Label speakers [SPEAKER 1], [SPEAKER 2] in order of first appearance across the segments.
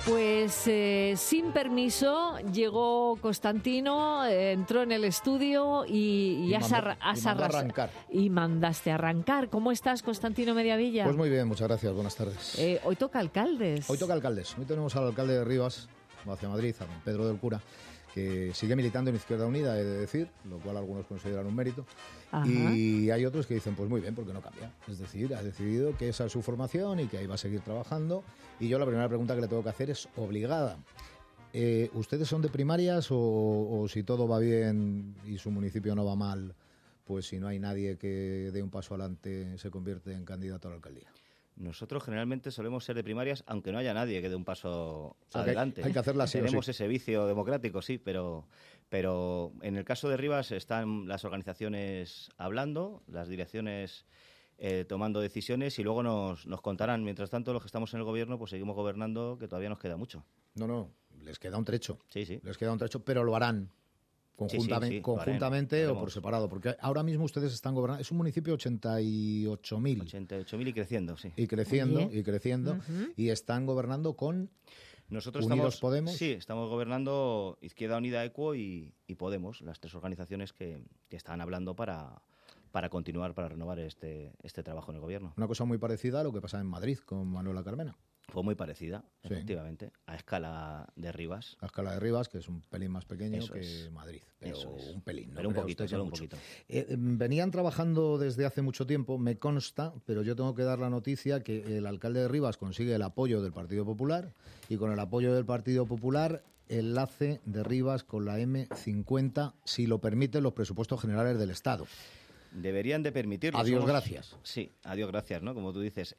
[SPEAKER 1] Pues sin permiso llegó Constantino, entró en el estudio y
[SPEAKER 2] arrancar.
[SPEAKER 1] Y mandaste arrancar. ¿Cómo estás, Constantino Mediavilla?
[SPEAKER 2] Pues muy bien, muchas gracias, buenas tardes.
[SPEAKER 1] Hoy toca alcaldes.
[SPEAKER 2] Hoy tenemos al alcalde de Rivas, hacia Madrid, a don Pedro del Cura, que sigue militando en Izquierda Unida, he de decir, lo cual algunos consideran un mérito. Ajá. Y hay otros que dicen, pues muy bien, porque no cambia. Es decir, ha decidido que esa es su formación y que ahí va a seguir trabajando. Y yo la primera pregunta que le tengo que hacer es obligada. ¿Ustedes son de primarias o si todo va bien y su municipio no va mal, pues si no hay nadie que dé un paso adelante se convierte en candidato a la alcaldía?
[SPEAKER 3] Nosotros generalmente solemos ser de primarias, aunque no haya nadie que dé un paso adelante.
[SPEAKER 2] Hay que hacerla así.
[SPEAKER 3] Tenemos ese vicio democrático, sí, pero en el caso de Rivas están las organizaciones hablando, las direcciones tomando decisiones y luego nos contarán. Mientras tanto, los que estamos en el gobierno, pues seguimos gobernando, que todavía nos queda mucho.
[SPEAKER 2] No, les queda un trecho.
[SPEAKER 3] Sí.
[SPEAKER 2] Les queda un trecho, pero lo harán. Conjuntamente o por separado, porque ahora mismo ustedes están gobernando, es un municipio 88.000.
[SPEAKER 3] 88.000 y creciendo, sí.
[SPEAKER 2] Y creciendo, uh-huh. Y están gobernando con
[SPEAKER 3] Nosotros
[SPEAKER 2] Unidos Podemos.
[SPEAKER 3] Sí, estamos gobernando Izquierda Unida, ECUO y Podemos, las tres organizaciones que están hablando para continuar, para renovar este trabajo en el gobierno.
[SPEAKER 2] Una cosa muy parecida a lo que pasa en Madrid con Manuela Carmena.
[SPEAKER 3] Fue muy parecida,
[SPEAKER 2] sí.
[SPEAKER 3] Efectivamente, a escala de Rivas.
[SPEAKER 2] A escala de Rivas, que es un pelín más pequeño
[SPEAKER 3] Eso
[SPEAKER 2] que
[SPEAKER 3] es.
[SPEAKER 2] Madrid. Pero
[SPEAKER 3] Eso es.
[SPEAKER 2] Un pelín, ¿no?
[SPEAKER 3] Pero un poquito, solo un poquito.
[SPEAKER 2] Venían trabajando desde hace mucho tiempo, me consta, pero yo tengo que dar la noticia que el alcalde de Rivas consigue el apoyo del Partido Popular y con el apoyo del Partido Popular enlace de Rivas con la M50, si lo permiten los presupuestos generales del Estado.
[SPEAKER 3] Deberían de permitirlo.
[SPEAKER 2] Adiós, gracias.
[SPEAKER 3] Sí, adiós, gracias, ¿no? Como tú dices.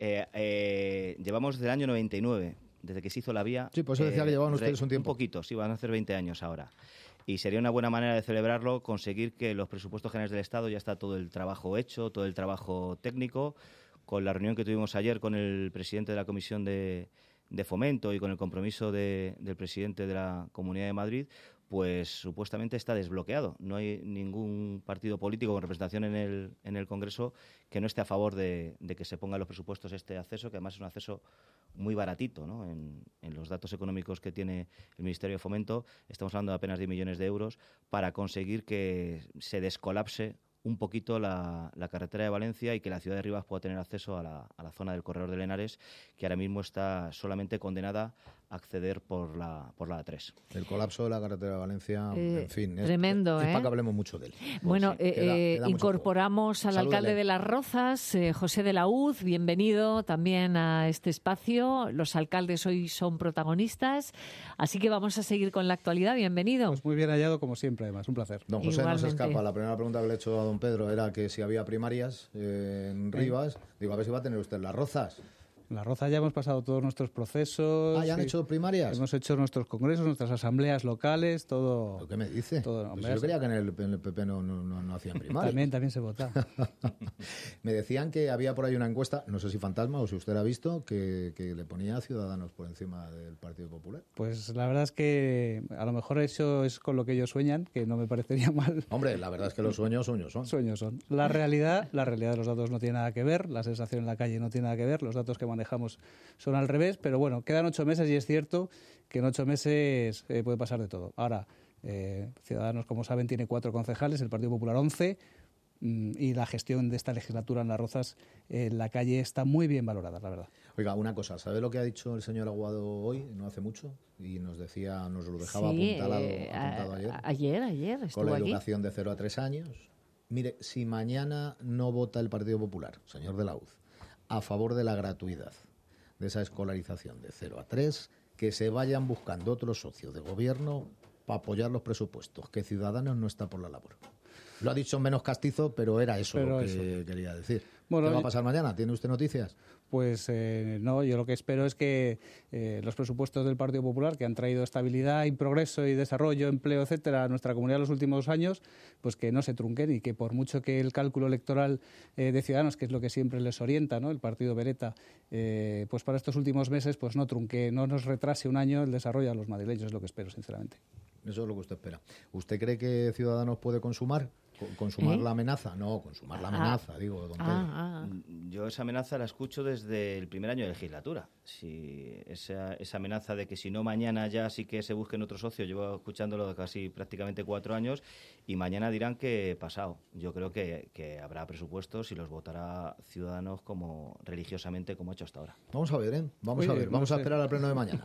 [SPEAKER 3] Llevamos desde el año 99, desde que se hizo la vía.
[SPEAKER 2] Sí, pues eso decía que llevaban ustedes un tiempo.
[SPEAKER 3] Un poquito, sí, van a hacer 20 años ahora. Y sería una buena manera de celebrarlo, conseguir que los presupuestos generales del Estado ya está todo el trabajo hecho, todo el trabajo técnico. Con la reunión que tuvimos ayer con el presidente de la Comisión de Fomento y con el compromiso del presidente de la Comunidad de Madrid, pues supuestamente está desbloqueado. No hay ningún partido político con representación en el Congreso que no esté a favor de que se ponga en los presupuestos este acceso, que además es un acceso muy baratito, ¿no? En los datos económicos que tiene el Ministerio de Fomento, estamos hablando de apenas 10 millones de euros para conseguir que se descolapse un poquito la carretera de Valencia y que la ciudad de Rivas pueda tener acceso a la zona del Corredor de Henares, que ahora mismo está solamente condenada a acceder por la A3.
[SPEAKER 2] El colapso de la carretera de Valencia, en fin,
[SPEAKER 1] tremendo,
[SPEAKER 2] es para que hablemos mucho de él.
[SPEAKER 1] Bueno, queda incorporamos al alcalde de Las Rozas, José de la Hoz, bienvenido también a este espacio. Los alcaldes hoy son protagonistas, así que vamos a seguir con la actualidad. Bienvenido.
[SPEAKER 4] Pues muy bien hallado, como siempre, además, un placer.
[SPEAKER 2] Don José no se escapa. La primera pregunta que le he hecho a don Pedro era que si había primarias en Rivas. Digo, a ver si va a tener usted Las Rozas.
[SPEAKER 4] En Las Rozas ya hemos pasado todos nuestros procesos.
[SPEAKER 2] ¿Ya han hecho primarias?
[SPEAKER 4] Hemos hecho nuestros congresos, nuestras asambleas locales, todo.
[SPEAKER 2] ¿Pero qué me dice?
[SPEAKER 4] Todo,
[SPEAKER 2] pues yo creía que en el PP no hacían primarias.
[SPEAKER 4] También se vota.
[SPEAKER 2] Me decían que había por ahí una encuesta, no sé si fantasma o si usted la ha visto, que le ponía a Ciudadanos por encima del Partido Popular.
[SPEAKER 4] Pues la verdad es que a lo mejor eso es con lo que ellos sueñan, que no me parecería mal.
[SPEAKER 2] Hombre, la verdad es que los sueños son.
[SPEAKER 4] Sueños son. La realidad de los datos no tiene nada que ver, la sensación en la calle no tiene nada que ver, los datos que manejamos son al revés, pero bueno, quedan 8 meses y es cierto que en 8 meses puede pasar de todo. Ahora, Ciudadanos, como saben, tiene 4 concejales, el Partido Popular 11, y la gestión de esta legislatura en Las Rozas, la calle está muy bien valorada, la verdad.
[SPEAKER 2] Oiga, una cosa, ¿sabe lo que ha dicho el señor Aguado hoy, no hace mucho? Y nos lo dejaba apuntado ayer.
[SPEAKER 1] Ayer
[SPEAKER 2] con la educación de 0 a 3 años. Mire, si mañana no vota el Partido Popular, señor de la Hoz, a favor de la gratuidad de esa escolarización de 0 a 3, que se vayan buscando otros socios de gobierno para apoyar los presupuestos, que Ciudadanos no está por la labor. Lo ha dicho menos castizo, pero era eso lo que quería decir. Bueno, ¿qué va a pasar mañana? ¿Tiene usted noticias?
[SPEAKER 4] Pues no, yo lo que espero es que los presupuestos del Partido Popular, que han traído estabilidad y progreso y desarrollo, empleo, etcétera, a nuestra comunidad en los últimos años, pues que no se trunquen y que por mucho que el cálculo electoral de Ciudadanos, que es lo que siempre les orienta, ¿no?, el partido Beretta, pues para estos últimos meses pues no trunque, no nos retrase un año el desarrollo a los madrileños, es lo que espero, sinceramente.
[SPEAKER 2] Eso es lo que usted espera. ¿Usted cree que Ciudadanos puede consumar? ¿Consumar la amenaza? No, consumar la amenaza, digo, don Pedro.
[SPEAKER 3] Yo esa amenaza la escucho desde el primer año de legislatura. Si esa amenaza de que si no mañana ya sí que se busquen otro socio, llevo escuchándolo casi prácticamente 4 años, y mañana dirán que pasado. Yo creo que habrá presupuestos y los votará Ciudadanos como religiosamente como ha hecho hasta ahora.
[SPEAKER 2] Vamos a ver, ¿eh? Vamos a esperar al pleno de mañana.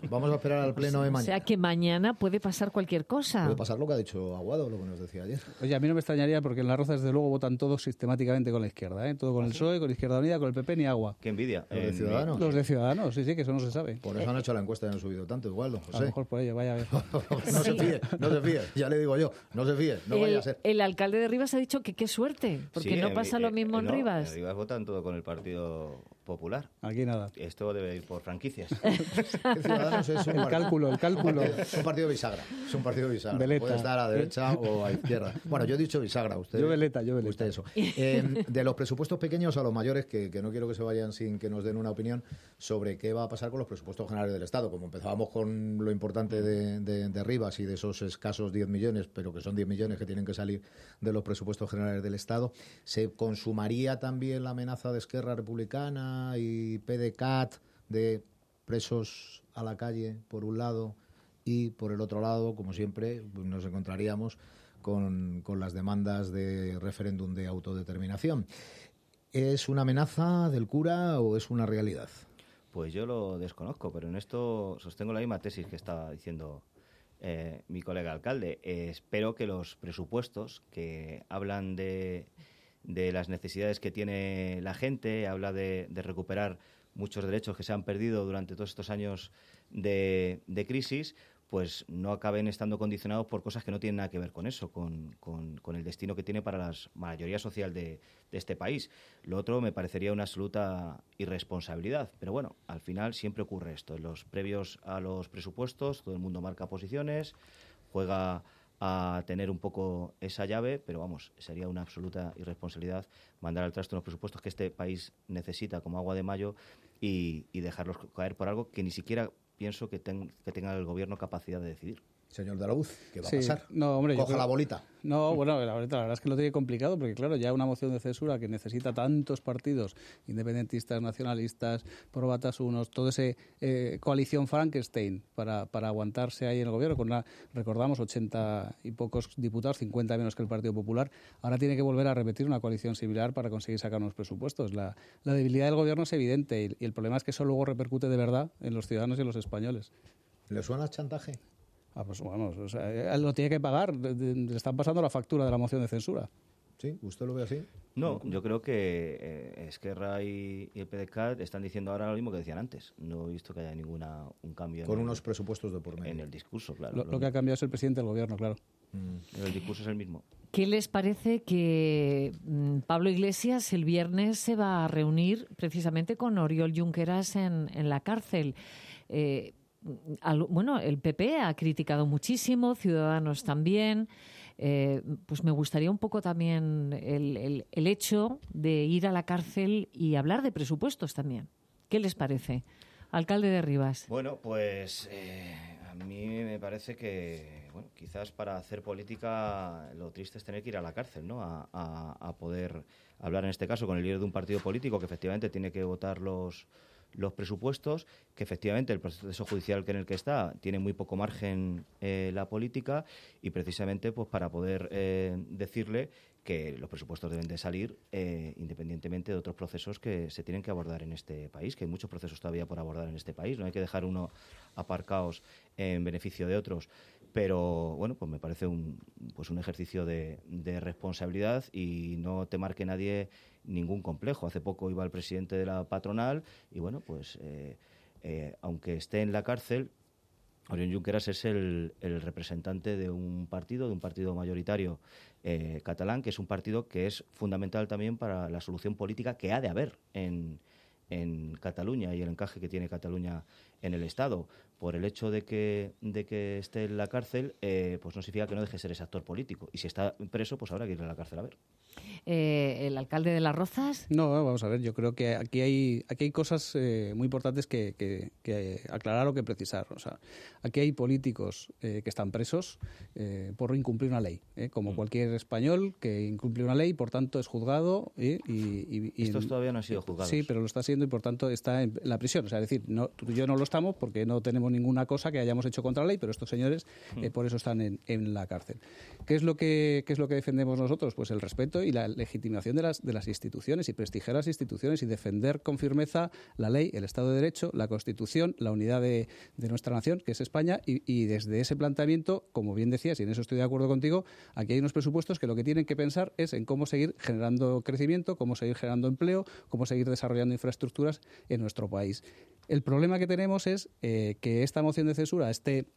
[SPEAKER 1] O sea que mañana puede pasar cualquier cosa.
[SPEAKER 2] Puede pasar lo que ha dicho Aguado, lo que nos decía ayer.
[SPEAKER 4] Oye, a mí no me extrañaría porque en Las Rozas, desde luego, votan todos sistemáticamente con la izquierda, ¿eh? Todo con el PSOE, con Izquierda Unida, con el PP, ni agua.
[SPEAKER 3] Qué envidia.
[SPEAKER 2] ¿Los de Ciudadanos?
[SPEAKER 4] Los de Ciudadanos, sí, que eso no se sabe.
[SPEAKER 2] Por eso han hecho la encuesta y han subido tanto, igual, don José.
[SPEAKER 4] A lo mejor por ello, vaya a ver.
[SPEAKER 2] No se fíe, ya le digo yo, no se fíe, no vaya a ser.
[SPEAKER 1] El alcalde de Rivas ha dicho que qué suerte, porque no pasa lo mismo en Rivas.
[SPEAKER 3] En Rivas votan todo con el Partido Popular.
[SPEAKER 4] Aquí nada.
[SPEAKER 3] Esto debe ir por franquicias.
[SPEAKER 2] Ciudadanos es
[SPEAKER 4] el cálculo.
[SPEAKER 2] Es un partido bisagra.
[SPEAKER 4] Veleta.
[SPEAKER 2] Puede estar a derecha o a izquierda. Bueno, yo he dicho bisagra.
[SPEAKER 4] Yo veleta.
[SPEAKER 2] Usted eso. De los presupuestos pequeños a los mayores, que no quiero que se vayan sin que nos den una opinión sobre qué va a pasar con los presupuestos generales del Estado. Como empezábamos con lo importante de Rivas y de esos escasos 10 millones, pero que son 10 millones que tienen que salir de los presupuestos generales del Estado, ¿se consumaría también la amenaza de Esquerra Republicana y PDeCAT de presos a la calle, por un lado, y por el otro lado, como siempre, nos encontraríamos con las demandas de referéndum de autodeterminación? ¿Es una amenaza del cura o es una realidad?
[SPEAKER 3] Pues yo lo desconozco, pero en esto sostengo la misma tesis que estaba diciendo mi colega alcalde. Espero que los presupuestos que hablan de las necesidades que tiene la gente, habla de recuperar muchos derechos que se han perdido durante todos estos años de crisis, pues no acaben estando condicionados por cosas que no tienen nada que ver con eso, con el destino que tiene para la mayoría social de este país. Lo otro me parecería una absoluta irresponsabilidad. Pero bueno, al final siempre ocurre esto. En los previos a los presupuestos todo el mundo marca posiciones, juega a tener un poco esa llave, pero vamos, sería una absoluta irresponsabilidad mandar al traste unos presupuestos que este país necesita como agua de mayo y dejarlos caer por algo que ni siquiera pienso que tenga el gobierno capacidad de decidir.
[SPEAKER 2] Señor de la Uz, ¿qué va a pasar?
[SPEAKER 4] No, hombre,
[SPEAKER 2] coja la bolita.
[SPEAKER 4] No, bueno, la verdad es que lo tiene complicado porque, claro, ya una moción de censura que necesita tantos partidos independentistas, nacionalistas, pro Batasunos, todo ese coalición Frankenstein para aguantarse ahí en el gobierno, recordamos, 80 y pocos diputados, 50 menos que el Partido Popular. Ahora tiene que volver a repetir una coalición similar para conseguir sacar unos presupuestos. La debilidad del gobierno es evidente y el problema es que eso luego repercute de verdad en los ciudadanos y en los españoles.
[SPEAKER 2] ¿Le suena chantaje?
[SPEAKER 4] Pues vamos, o sea, lo tiene que pagar. Le están pasando la factura de la moción de censura.
[SPEAKER 2] ¿Sí? ¿Usted lo ve así?
[SPEAKER 3] No, yo creo que Esquerra y el PDeCAT están diciendo ahora lo mismo que decían antes. No he visto que haya un cambio.
[SPEAKER 2] Con unos presupuestos de por medio.
[SPEAKER 3] En el discurso, claro.
[SPEAKER 4] Lo que ha cambiado es el presidente del gobierno, claro.
[SPEAKER 3] El discurso es el mismo.
[SPEAKER 1] ¿Qué les parece que Pablo Iglesias el viernes se va a reunir precisamente con Oriol Junqueras en la cárcel? Bueno, el PP ha criticado muchísimo, Ciudadanos también. Pues me gustaría un poco también el hecho de ir a la cárcel y hablar de presupuestos también. ¿Qué les parece? Alcalde de Rivas.
[SPEAKER 3] Bueno, pues a mí me parece que, bueno, quizás para hacer política lo triste es tener que ir a la cárcel, ¿no? A poder hablar en este caso con el líder de un partido político que efectivamente tiene que votar los presupuestos, que efectivamente el proceso judicial en el que está tiene muy poco margen la política y precisamente pues para poder decirle que los presupuestos deben de salir independientemente de otros procesos que se tienen que abordar en este país, que hay muchos procesos todavía por abordar en este país, no hay que dejar uno aparcados en beneficio de otros. Pero bueno, pues me parece un ejercicio de responsabilidad y no te marque nadie ningún complejo. Hace poco iba el presidente de la patronal y bueno, pues aunque esté en la cárcel, Oriol Junqueras es el representante de un partido mayoritario catalán, que es un partido que es fundamental también para la solución política que ha de haber en en Cataluña y el encaje que tiene Cataluña en el Estado. Por el hecho de que esté en la cárcel, pues no significa que no deje de ser ese actor político. Y si está preso, pues habrá que ir a la cárcel a ver.
[SPEAKER 1] ¿El alcalde de Las Rozas?
[SPEAKER 4] No, vamos a ver, yo creo que aquí hay cosas muy importantes que aclarar o que precisar. O sea, aquí hay políticos que están presos por incumplir una ley, como cualquier español que incumple una ley, por tanto es juzgado.
[SPEAKER 3] Estos todavía no han sido juzgados.
[SPEAKER 4] Sí, pero lo está siendo y por tanto está en la prisión. O sea, es decir, tú y yo no lo estamos porque no tenemos ninguna cosa que hayamos hecho contra la ley, pero estos señores por eso están en la cárcel. ¿Qué es lo que defendemos nosotros? Pues el respeto y la legitimación de las instituciones, y prestigiar las instituciones y defender con firmeza la ley, el Estado de Derecho, la Constitución, la unidad de nuestra nación, que es España, y desde ese planteamiento, como bien decías, y en eso estoy de acuerdo contigo, aquí hay unos presupuestos que lo que tienen que pensar es en cómo seguir generando crecimiento, cómo seguir generando empleo, cómo seguir desarrollando infraestructuras en nuestro país. El problema que tenemos es que esta moción de censura, este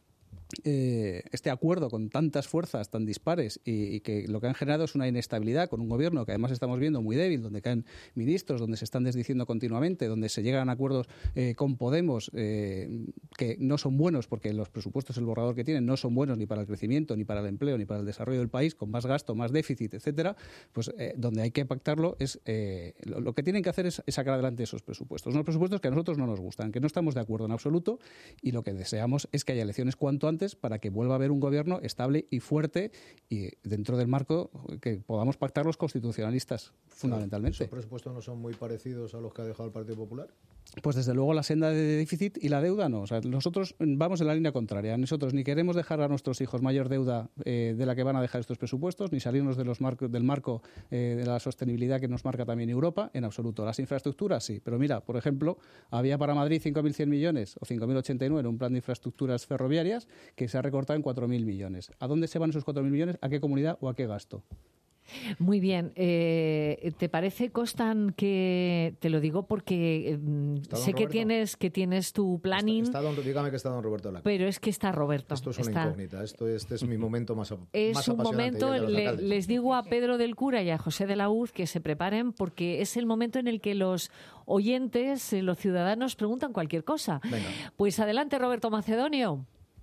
[SPEAKER 4] acuerdo con tantas fuerzas tan dispares y que lo que han generado es una inestabilidad con un gobierno que además estamos viendo muy débil, donde caen ministros, donde se están desdiciendo continuamente, donde se llegan a acuerdos con Podemos que no son buenos porque los presupuestos, el borrador que tienen, no son buenos ni para el crecimiento, ni para el empleo, ni para el desarrollo del país, con más gasto, más déficit, etcétera, pues donde hay que pactarlo es lo que tienen que hacer es sacar adelante esos presupuestos. Unos presupuestos que a nosotros no nos gustan, que no estamos de acuerdo en absoluto, y lo que deseamos es que haya elecciones cuanto antes para que vuelva a haber un gobierno estable y fuerte y dentro del marco que podamos pactar los constitucionalistas, fundamentalmente.
[SPEAKER 2] ¿Esos presupuestos no son muy parecidos a los que ha dejado el Partido Popular?
[SPEAKER 4] Pues desde luego la senda de déficit y la deuda no. O sea, nosotros vamos en la línea contraria. Nosotros ni queremos dejar a nuestros hijos mayor deuda de la que van a dejar estos presupuestos, ni salirnos del marco de la sostenibilidad que nos marca también Europa, en absoluto. Las infraestructuras sí, pero mira, por ejemplo, había para Madrid 5.100 millones o 5.089 en un plan de infraestructuras ferroviarias que se ha recortado en 4.000 millones. ¿A dónde se van esos 4.000 millones? ¿A qué comunidad o a qué gasto?
[SPEAKER 1] Muy bien. ¿Te parece, Costan, que te lo digo porque sé que tienes tu planning?
[SPEAKER 2] Dígame que está don Roberto en la
[SPEAKER 1] pero es que está Roberto.
[SPEAKER 2] Esto es una incógnita. Este es mi momento más
[SPEAKER 1] es
[SPEAKER 2] más
[SPEAKER 1] un
[SPEAKER 2] apasionante.
[SPEAKER 1] momento, les digo a Pedro del Cura y a José de la Uz que se preparen porque es el momento en el que los oyentes, los ciudadanos, preguntan cualquier cosa.
[SPEAKER 2] Venga.
[SPEAKER 1] Pues adelante, Roberto Macedonio.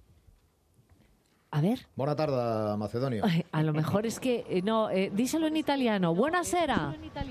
[SPEAKER 1] A ver.
[SPEAKER 2] Buona tarde, Macedonio.
[SPEAKER 1] Ay, a lo mejor es que... díselo en italiano. Buonasera.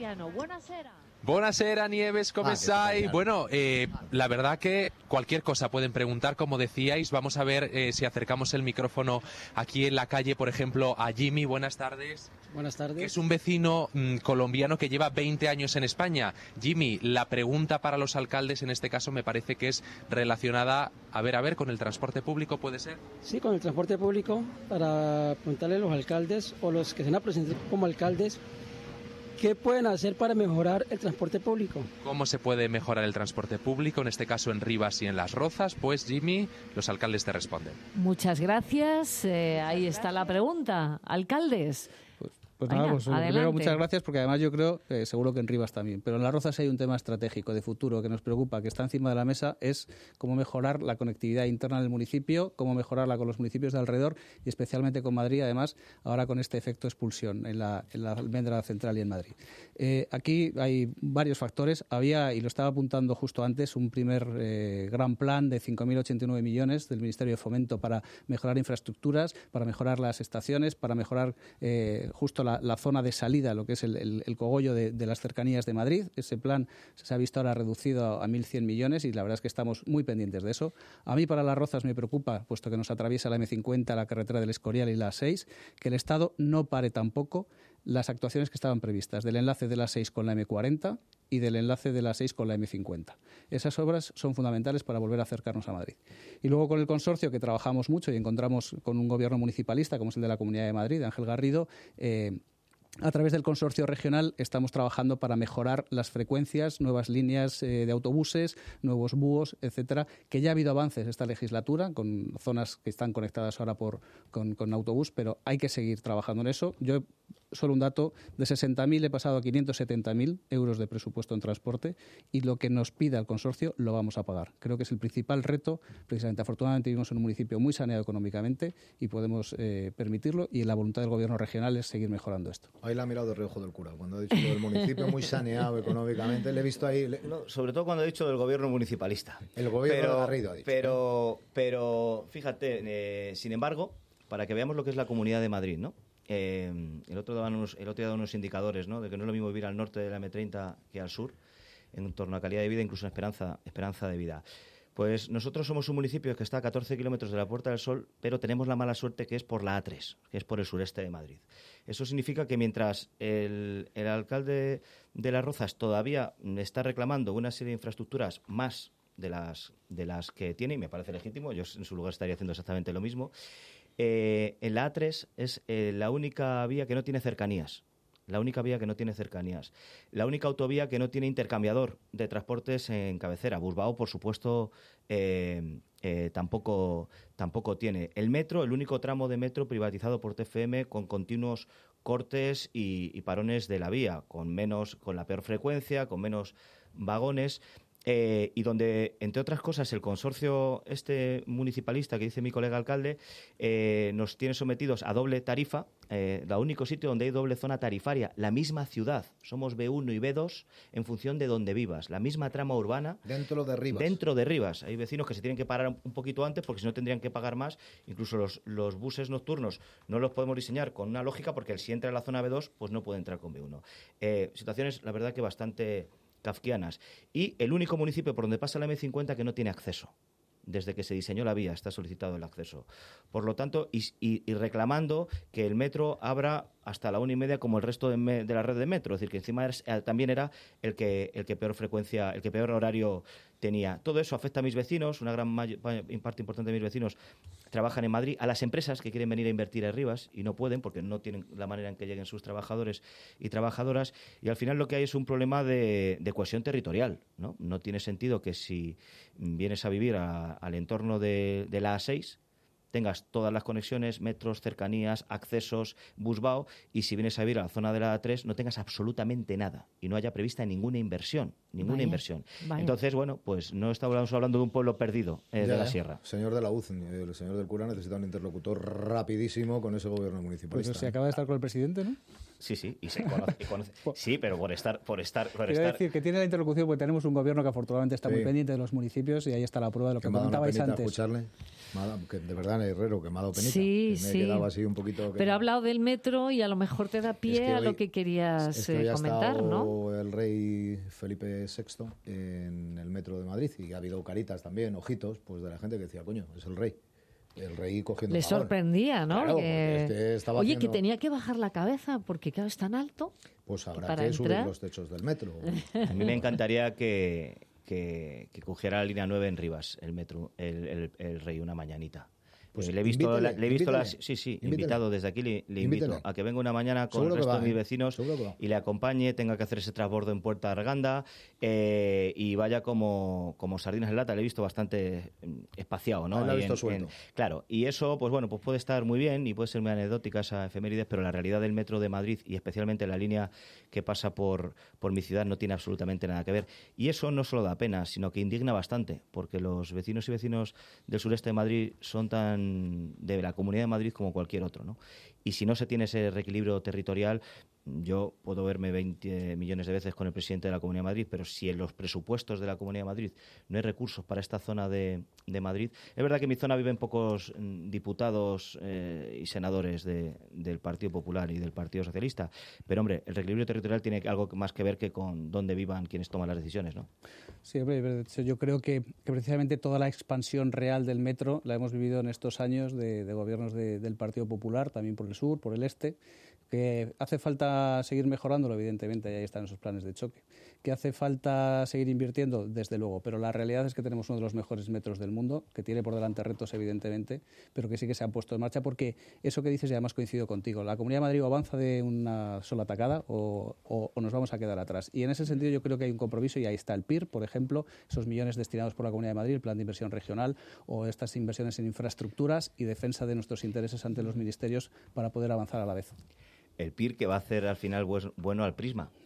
[SPEAKER 5] Buonasera, Nieves, ¿cómo estáis? Bueno, la verdad que cualquier cosa pueden preguntar, como decíais. Vamos a ver si acercamos el micrófono aquí en la calle, por ejemplo, a Jimmy. Buenas tardes.
[SPEAKER 6] Buenas tardes.
[SPEAKER 5] Que es un vecino colombiano que lleva 20 años en España. Jimmy, la pregunta para los alcaldes en este caso me parece que es relacionada, a ver, con el transporte público, ¿puede ser?
[SPEAKER 6] Sí, con el transporte público, para preguntarle a los alcaldes o los que se van a presentar como alcaldes, ¿qué pueden hacer para mejorar el transporte público?
[SPEAKER 5] ¿Cómo se puede mejorar el transporte público, en este caso en Rivas y en Las Rozas? Pues, Jimmy, los alcaldes te responden.
[SPEAKER 1] Muchas gracias. Ahí está la pregunta. Alcaldes.
[SPEAKER 4] Pues nada, pues primero muchas gracias porque además yo creo, seguro que en Rivas también, pero en Las Rozas hay un tema estratégico de futuro que nos preocupa, que está encima de la mesa, es cómo mejorar la conectividad interna del municipio, cómo mejorarla con los municipios de alrededor y especialmente con Madrid, además, ahora con este efecto expulsión en la almendra central y en Madrid. Aquí hay varios factores. Había, y lo estaba apuntando justo antes, un primer gran plan de 5.089 millones del Ministerio de Fomento para mejorar infraestructuras, para mejorar las estaciones, para mejorar justo la zona de salida, lo que es el cogollo de las cercanías de Madrid. Ese plan se ha visto ahora reducido a 1.100 millones y la verdad es que estamos muy pendientes de eso. A mí para Las Rozas me preocupa, puesto que nos atraviesa la M50, la carretera del Escorial y la A6, que el Estado no pare tampoco las actuaciones que estaban previstas del enlace de la A6 con la M40 y del enlace de la A6 con la M50. Esas obras son fundamentales para volver a acercarnos a Madrid. Y luego con el consorcio, que trabajamos mucho y encontramos con un gobierno municipalista, como es el de la Comunidad de Madrid, de Ángel Garrido, a través del consorcio regional estamos trabajando para mejorar las frecuencias, nuevas líneas de autobuses, nuevos búhos, etcétera, que ya ha habido avances esta legislatura con zonas que están conectadas ahora con autobús, pero hay que seguir trabajando en eso. Yo, solo un dato, de 60.000 he pasado a 570.000 euros de presupuesto en transporte y lo que nos pida el consorcio lo vamos a pagar. Creo que es el principal reto, precisamente. Afortunadamente vivimos en un municipio muy saneado económicamente y podemos permitirlo, y la voluntad del gobierno regional es seguir mejorando esto.
[SPEAKER 2] Ahí la ha mirado de reojo del cura. Cuando ha dicho que el municipio muy saneado económicamente, le he visto ahí...
[SPEAKER 3] No, sobre todo cuando ha dicho del gobierno municipalista.
[SPEAKER 2] El gobierno de Garrido ha dicho.
[SPEAKER 3] Pero fíjate, sin embargo, para que veamos lo que es la Comunidad de Madrid, ¿no? El otro día daba unos indicadores, ¿no? De que no es lo mismo vivir al norte de la M30 que al sur, en torno a calidad de vida, incluso en esperanza de vida. Pues nosotros somos un municipio que está a 14 kilómetros de la Puerta del Sol, pero tenemos la mala suerte que es por la A3, que es por el sureste de Madrid. Eso significa que mientras el alcalde de Las Rozas todavía está reclamando una serie de infraestructuras más de las que tiene, y me parece legítimo, yo en su lugar estaría haciendo exactamente lo mismo, en la A3 es la única vía que no tiene cercanías. La única vía que no tiene cercanías. La única autovía que no tiene intercambiador de transportes en cabecera. Busbao, por supuesto, tampoco tiene. El metro, el único tramo de metro privatizado por TFM con continuos cortes y parones de la vía, con la peor frecuencia, con menos vagones. Y donde, entre otras cosas, el consorcio municipalista que dice mi colega alcalde nos tiene sometidos a doble tarifa, el único sitio donde hay doble zona tarifaria, la misma ciudad, somos B1 y B2 en función de donde vivas, la misma trama urbana.
[SPEAKER 2] Dentro de Rivas.
[SPEAKER 3] Hay vecinos que se tienen que parar un poquito antes porque si no tendrían que pagar más. Incluso los buses nocturnos no los podemos diseñar con una lógica porque si entra en la zona B2 pues no puede entrar con B1. Situaciones, la verdad, que bastante kafkianas. Y el único municipio por donde pasa la M50 que no tiene acceso. Desde que se diseñó la vía está solicitado el acceso. Por lo tanto, y reclamando que el metro abra hasta la 1:30 como el resto de la red de metro. Es decir, que encima también era el que peor frecuencia, el que peor horario tenía. Todo eso afecta a mis vecinos, una gran parte importante de mis vecinos trabajan en Madrid, a las empresas que quieren venir a invertir a Rivas y no pueden porque no tienen la manera en que lleguen sus trabajadores y trabajadoras, y al final lo que hay es un problema de cohesión territorial, ¿no? No tiene sentido que si vienes a vivir al entorno de la A6 tengas todas las conexiones, metros, cercanías, accesos, Busbao, y si vienes a vivir a la zona de la A3 no tengas absolutamente nada y no haya prevista ninguna inversión. Vaya. Entonces, bueno, pues no estamos hablando de un pueblo perdido de la sierra.
[SPEAKER 2] Señor de la UZ, el señor del cura necesita un interlocutor rapidísimo con ese gobierno municipalista.
[SPEAKER 4] Pues se acaba de estar con el presidente, ¿no?
[SPEAKER 3] Sí, y se conoce. Sí, pero por estar.
[SPEAKER 4] Quiero decir que tiene la interlocución porque tenemos un gobierno que afortunadamente está muy pendiente de los municipios y ahí está la prueba de lo que comentabais antes.
[SPEAKER 2] Escucharle. Que de verdad, Herrero, que me ha dado penita.
[SPEAKER 1] Sí,
[SPEAKER 2] me he quedado así un poquito...
[SPEAKER 1] Pero ha hablado del metro y a lo mejor te da pie a lo que querías comentar, ¿no?
[SPEAKER 2] El rey Felipe VI en el metro de Madrid y ha habido caritas también, ojitos, pues de la gente que decía, coño, es el rey. El rey cogiendo...
[SPEAKER 1] Le sorprendía, ¿no?
[SPEAKER 2] Claro, estaba
[SPEAKER 1] Oye, que tenía que bajar la cabeza porque, claro, es tan alto.
[SPEAKER 2] Pues habrá que subir los techos del metro.
[SPEAKER 3] A mí me encantaría que cogiera la línea 9 en Rivas, el metro, el rey, una mañanita. Pues le he visto invitado desde aquí, le invito a que venga una mañana con el resto de mis vecinos y le acompañe, tenga que hacer ese transbordo en Puerta de Arganda y vaya como sardinas en lata. Le he visto bastante espaciado, ¿no?
[SPEAKER 2] Lo he visto suelto.
[SPEAKER 3] Claro, y eso, pues bueno, pues puede estar muy bien y puede ser muy anecdótica esa efemérides, pero la realidad del metro de Madrid y especialmente la línea que pasa por mi ciudad no tiene absolutamente nada que ver. Y eso no solo da pena, sino que indigna bastante, porque los vecinos y vecinos del sureste de Madrid son tan de la Comunidad de Madrid como cualquier otro, ¿no? Y si no se tiene ese reequilibrio territorial, yo puedo verme 20 millones de veces con el presidente de la Comunidad de Madrid, pero si en los presupuestos de la Comunidad de Madrid no hay recursos para esta zona de Madrid, es verdad que en mi zona viven pocos diputados y senadores del Partido Popular y del Partido Socialista, pero hombre, el reequilibrio territorial tiene algo más que ver que con dónde vivan quienes toman las decisiones, ¿no?
[SPEAKER 4] Sí, hombre, de hecho, yo creo que precisamente toda la expansión real del metro la hemos vivido en estos años de gobiernos del Partido Popular, también por el sur, por el este, que hace falta seguir mejorándolo, evidentemente, y ahí están esos planes de choque. Que hace falta seguir invirtiendo, desde luego, pero la realidad es que tenemos uno de los mejores metros del mundo, que tiene por delante retos, evidentemente, pero que sí que se han puesto en marcha, porque eso que dices, y además coincido contigo, la Comunidad de Madrid o avanza de una sola tacada o nos vamos a quedar atrás. Y en ese sentido yo creo que hay un compromiso, y ahí está el PIR, por ejemplo, esos millones destinados por la Comunidad de Madrid, el Plan de Inversión Regional, o estas inversiones en infraestructuras y defensa de nuestros intereses ante los ministerios para poder avanzar a la vez.
[SPEAKER 3] El PIR que va a hacer al final bueno al Prisma.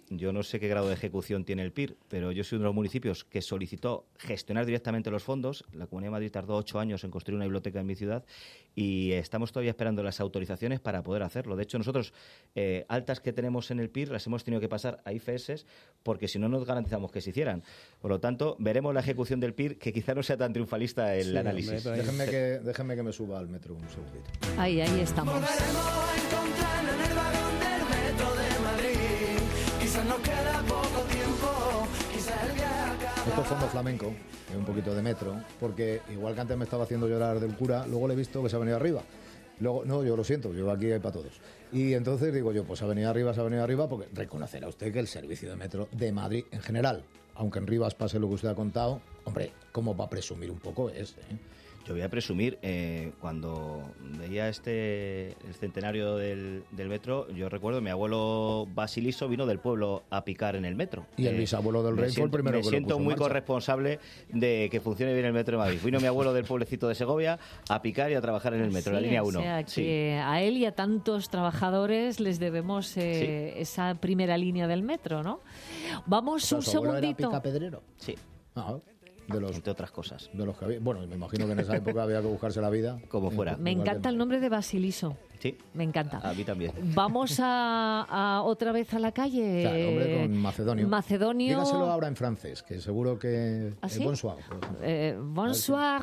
[SPEAKER 3] yo no sé qué grado de ejecución tiene el PIR, pero yo soy uno de los municipios que solicitó gestionar directamente los fondos. La Comunidad de Madrid tardó 8 años en construir una biblioteca en mi ciudad y estamos todavía esperando las autorizaciones para poder hacerlo. De hecho, nosotros altas que tenemos en el PIR las hemos tenido que pasar a IFS porque si no nos garantizamos que se hicieran. Por lo tanto, veremos la ejecución del PIR, que quizá no sea tan triunfalista el análisis.
[SPEAKER 2] Hombre, déjenme que me suba al metro un segundito.
[SPEAKER 1] Ahí estamos.
[SPEAKER 7] Volveremos a encontrarnos en el vagón del metro de Madrid. Quizás nos queda poco tiempo, quizás el viaje acaba.
[SPEAKER 2] Esto es fondo flamenco, un poquito de metro, porque igual que antes me estaba haciendo llorar del cura, luego le he visto que se ha venido arriba. Luego, no, yo lo siento, yo aquí hay para todos. Y entonces digo yo, pues se ha venido arriba, porque reconocerá usted que el servicio de metro de Madrid en general, aunque en Rivas pase lo que usted ha contado, hombre, ¿cómo va a presumir un poco es?
[SPEAKER 3] Yo voy a presumir, cuando veía el centenario del metro, yo recuerdo, mi abuelo Basiliso vino del pueblo a picar en el metro.
[SPEAKER 2] Y el bisabuelo del rey fue el primero que lo puso en marcha.
[SPEAKER 3] Me siento muy corresponsable de que funcione bien el metro de Madrid. Vino mi abuelo del pueblecito de Segovia a picar y a trabajar en el metro, la línea 1.
[SPEAKER 1] O sea, que a él y a tantos trabajadores les debemos esa primera línea del metro, ¿no? Vamos un segundito.
[SPEAKER 2] ¿Era picapedrero?
[SPEAKER 3] Sí.
[SPEAKER 2] Entre
[SPEAKER 3] otras cosas.
[SPEAKER 2] De los que había. Bueno, me imagino que en esa época había que buscarse la vida.
[SPEAKER 3] Como fuera.
[SPEAKER 1] Me encanta el nombre de Basiliso.
[SPEAKER 3] Sí.
[SPEAKER 1] Me encanta.
[SPEAKER 3] A mí también.
[SPEAKER 1] Vamos a otra vez a la calle.
[SPEAKER 2] Claro, hombre, con Macedonio.
[SPEAKER 1] Macedonio.
[SPEAKER 2] Dígaselo ahora en francés, que seguro que...
[SPEAKER 1] ¿Ah, sí?
[SPEAKER 2] Bonsoir.
[SPEAKER 1] Bonsoir.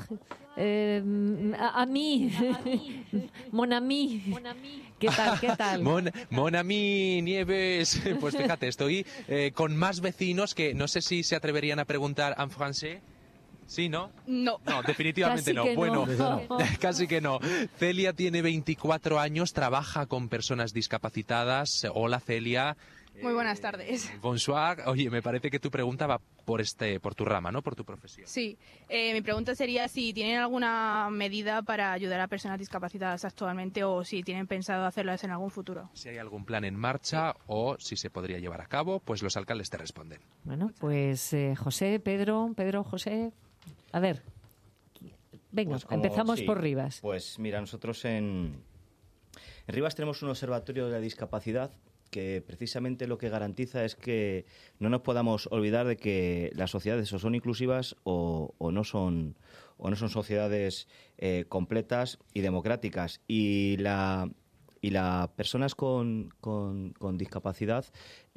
[SPEAKER 1] Ami. Mon ami. ¿Qué tal?
[SPEAKER 5] Mon ami, Nieves. Pues fíjate, estoy con más vecinos que no sé si se atreverían a preguntar en francés. ¿Sí, no?
[SPEAKER 8] No.
[SPEAKER 5] No, definitivamente no. Bueno, casi que no. Celia tiene 24 años, trabaja con personas discapacitadas. Hola, Celia.
[SPEAKER 8] Muy buenas tardes.
[SPEAKER 5] Bonsoir. Oye, me parece que tu pregunta va por tu rama, ¿no? Por tu profesión.
[SPEAKER 8] Sí. Mi pregunta sería si tienen alguna medida para ayudar a personas discapacitadas actualmente o si tienen pensado hacerlas en algún futuro.
[SPEAKER 5] Si hay algún plan en marcha o si se podría llevar a cabo, pues los alcaldes te responden.
[SPEAKER 1] Bueno, pues José, Pedro, José... A ver, venga, pues empezamos por Rivas.
[SPEAKER 3] Pues mira, nosotros en Rivas tenemos un observatorio de la discapacidad que precisamente lo que garantiza es que no nos podamos olvidar de que las sociedades o son inclusivas o no son sociedades completas y democráticas. Y las personas con discapacidad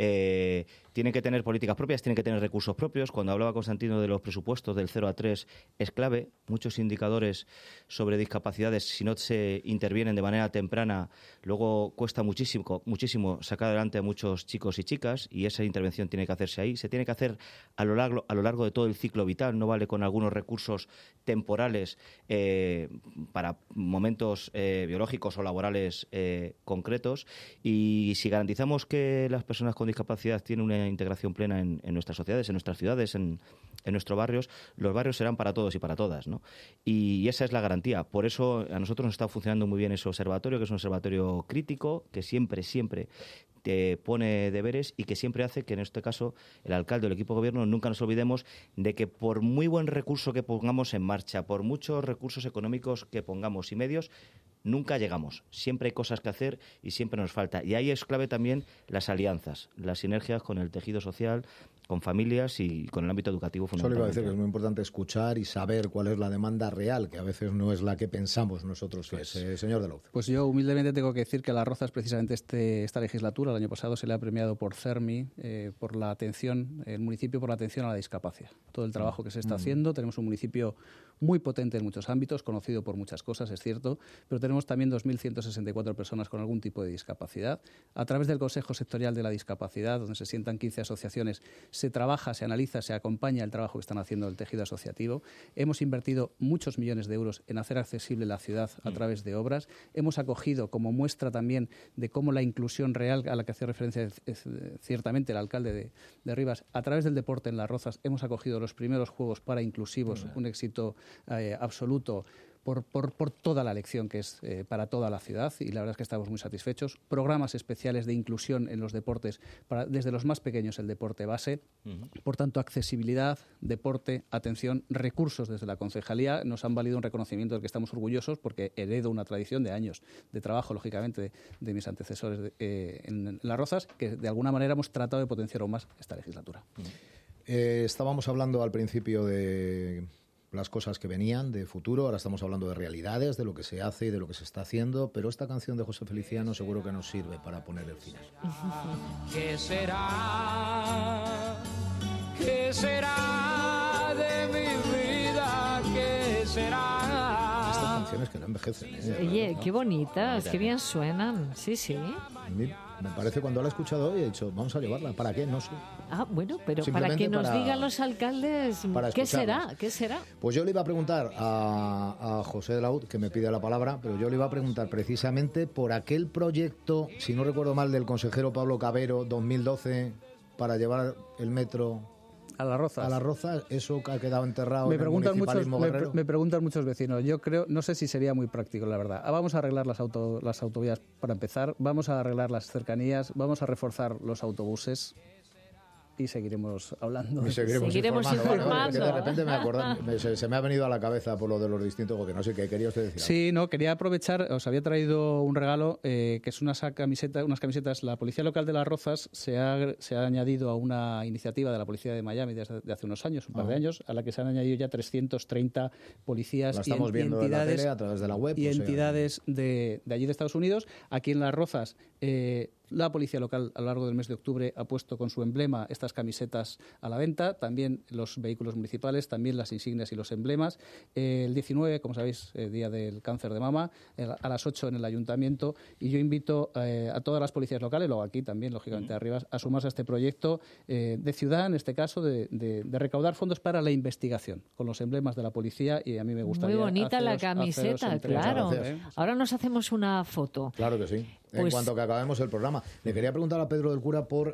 [SPEAKER 3] tienen que tener políticas propias, tienen que tener recursos propios. Cuando hablaba Constantino de los presupuestos del 0 a 3 es clave. Muchos indicadores sobre discapacidades, si no se intervienen de manera temprana, luego cuesta muchísimo sacar adelante a muchos chicos y chicas, y esa intervención tiene que hacerse ahí. Se tiene que hacer a lo largo de todo el ciclo vital. No vale con algunos recursos temporales para momentos biológicos o laborales concretos. Y si garantizamos que las personas con discapacidad tienen una integración plena en nuestras sociedades, en nuestras ciudades, en nuestros barrios, los barrios serán para todos y para todas, ¿no? Y esa es la garantía. Por eso a nosotros nos está funcionando muy bien ese observatorio, que es un observatorio crítico, que siempre te pone deberes y que siempre hace que, en este caso, el alcalde o el equipo de gobierno nunca nos olvidemos de que por muy buen recurso que pongamos en marcha, por muchos recursos económicos que pongamos y medios, nunca llegamos. Siempre hay cosas que hacer y siempre nos falta. Y ahí es clave también las alianzas, las sinergias con el tejido social, con familias y con el ámbito educativo fundamentalmente.
[SPEAKER 2] Solo iba a decir que es muy importante escuchar y saber cuál es la demanda real, que a veces no es la que pensamos nosotros que es. Señor de la UCE.
[SPEAKER 4] Pues yo humildemente tengo que decir que a Las Rozas precisamente esta legislatura, el año pasado, se le ha premiado por CERMI, por la atención, el municipio por la atención a la discapacidad. Todo el trabajo que se está haciendo. Tenemos un municipio muy potente en muchos ámbitos, conocido por muchas cosas, es cierto, pero tenemos también 2.164 personas con algún tipo de discapacidad. A través del Consejo Sectorial de la Discapacidad, donde se sientan 15 asociaciones, se trabaja, se analiza, se acompaña el trabajo que están haciendo el tejido asociativo. Hemos invertido muchos millones de euros en hacer accesible la ciudad a través de obras. Hemos acogido, como muestra también de cómo la inclusión real a la que hace referencia ciertamente el alcalde de Rivas, a través del deporte en Las Rozas, hemos acogido los primeros Juegos Parainclusivos, un éxito absoluto, por toda la elección que es para toda la ciudad, y la verdad es que estamos muy satisfechos. Programas especiales de inclusión en los deportes, desde los más pequeños el deporte base. Por tanto, accesibilidad, deporte, atención, recursos desde la concejalía nos han valido un reconocimiento del que estamos orgullosos, porque heredo una tradición de años de trabajo, lógicamente, de mis antecesores en Las Rozas, que de alguna manera hemos tratado de potenciar aún más esta legislatura.
[SPEAKER 2] Estábamos hablando al principio de las cosas que venían, de futuro, ahora estamos hablando de realidades, de lo que se hace y de lo que se está haciendo, pero esta canción de José Feliciano seguro que nos sirve para poner el final.
[SPEAKER 7] ¿Qué será? ¿Qué será de mi vida? ¿Qué será?
[SPEAKER 2] Estas canciones que no envejecen, ¿eh?
[SPEAKER 1] Oye, qué bonitas, qué bien suenan. Sí, sí.
[SPEAKER 2] A mí me parece, cuando la he escuchado hoy, he dicho, vamos a llevarla. ¿Para qué? No sé.
[SPEAKER 1] Ah, bueno, pero para que nos digan los alcaldes, ¿qué será? ¿Qué será?
[SPEAKER 2] Pues yo le iba a preguntar a José de la UD, que me pide la palabra, pero yo le iba a preguntar precisamente por aquel proyecto, si no recuerdo mal, del consejero Pablo Cabero, 2012, para llevar el metro
[SPEAKER 4] a Las Rozas.
[SPEAKER 2] A Las Rozas, eso que ha quedado enterrado
[SPEAKER 4] me
[SPEAKER 2] en el
[SPEAKER 4] preguntan
[SPEAKER 2] municipalismo guerrero.
[SPEAKER 4] Me preguntan muchos vecinos. Yo creo, no sé si sería muy práctico, la verdad. Vamos a arreglar las autovías para empezar, vamos a arreglar las cercanías, vamos a reforzar los autobuses y seguiremos hablando.
[SPEAKER 2] Y seguiremos informando. Vale, de repente se me ha venido a la cabeza por lo de los distintos gobiernos. No sé qué quería usted decir.
[SPEAKER 4] Sí, no, quería aprovechar, os había traído un regalo, que es unas camisetas. La Policía Local de Las Rozas se ha añadido a una iniciativa de la Policía de Miami desde hace unos años, un par de años, a la que se han añadido ya 330 policías
[SPEAKER 2] y entidades, en la tele, a través de la web,
[SPEAKER 4] y entidades de allí de Estados Unidos. Aquí en Las Rozas, la Policía Local a lo largo del mes de octubre ha puesto con su emblema estas camisetas a la venta, también los vehículos municipales, también las insignias y los emblemas. El 19, como sabéis, Día del Cáncer de Mama, a las 8 en el Ayuntamiento, y yo invito a todas las policías locales, luego aquí también, lógicamente, arriba, a sumarse a este proyecto de ciudad, en este caso, de recaudar fondos para la investigación, con los emblemas de la policía, y a mí me gustaría...
[SPEAKER 1] Muy bonita la camiseta, claro. Ahora nos hacemos una foto.
[SPEAKER 2] Claro que sí. En cuanto que acabemos el programa. Le quería preguntar a Pedro del Cura por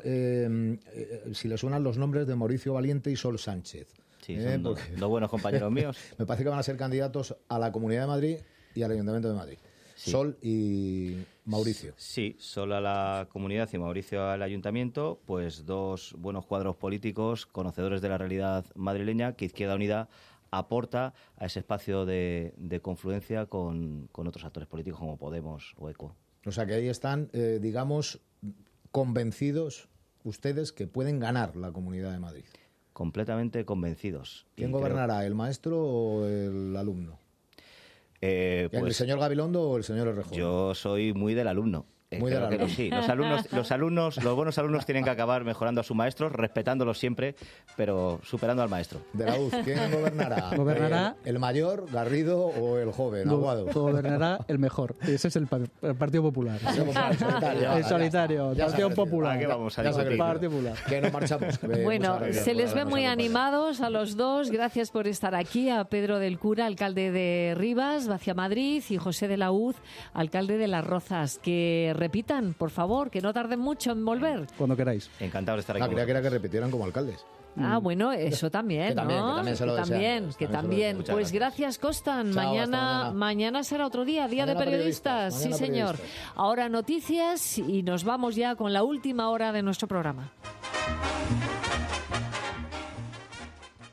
[SPEAKER 2] si le suenan los nombres de Mauricio Valiente y Sol Sánchez.
[SPEAKER 3] Sí, son dos buenos compañeros míos.
[SPEAKER 2] Me parece que van a ser candidatos a la Comunidad de Madrid y al Ayuntamiento de Madrid. Sí. Sol y Mauricio.
[SPEAKER 3] Sí, Sol a la Comunidad y Mauricio al Ayuntamiento, pues dos buenos cuadros políticos, conocedores de la realidad madrileña, que Izquierda Unida aporta a ese espacio de confluencia con otros actores políticos como Podemos o ECO.
[SPEAKER 2] O sea que ahí están, digamos, convencidos ustedes que pueden ganar la Comunidad de Madrid.
[SPEAKER 3] Completamente convencidos.
[SPEAKER 2] ¿Quién gobernará, el maestro o el alumno? Pues, ¿el señor Gabilondo o el señor Errejón?
[SPEAKER 3] Yo soy muy del alumno. Creo que sí. Los buenos alumnos tienen que acabar mejorando a sus maestros, respetándolos siempre, pero superando al maestro.
[SPEAKER 2] De la UZ, ¿quién gobernará? ¿El mayor, Garrido o el joven, Aguado?
[SPEAKER 4] Gobernará el mejor. Ese es el Partido Popular. El solitario. El Partido Popular.
[SPEAKER 3] ¿Qué vamos a
[SPEAKER 4] discutir? Partido Popular.
[SPEAKER 2] Que nos marchamos.
[SPEAKER 1] Bueno, se les ve muy animados a los dos. Gracias por estar aquí. A Pedro del Cura, alcalde de Rivas, Vacia Madrid, y José de la UZ, alcalde de Las Rozas. Que repitan, por favor, que no tarden mucho en volver.
[SPEAKER 4] Cuando queráis.
[SPEAKER 3] Encantado de estar aquí.
[SPEAKER 2] Creía que era que repitieran como alcaldes.
[SPEAKER 1] Ah, bueno, eso también,
[SPEAKER 2] que
[SPEAKER 1] también. Pues gracias, Costan.
[SPEAKER 2] Chao,
[SPEAKER 1] mañana será otro día de periodistas. Sí, señor. Ahora noticias y nos vamos ya con la última hora de nuestro programa.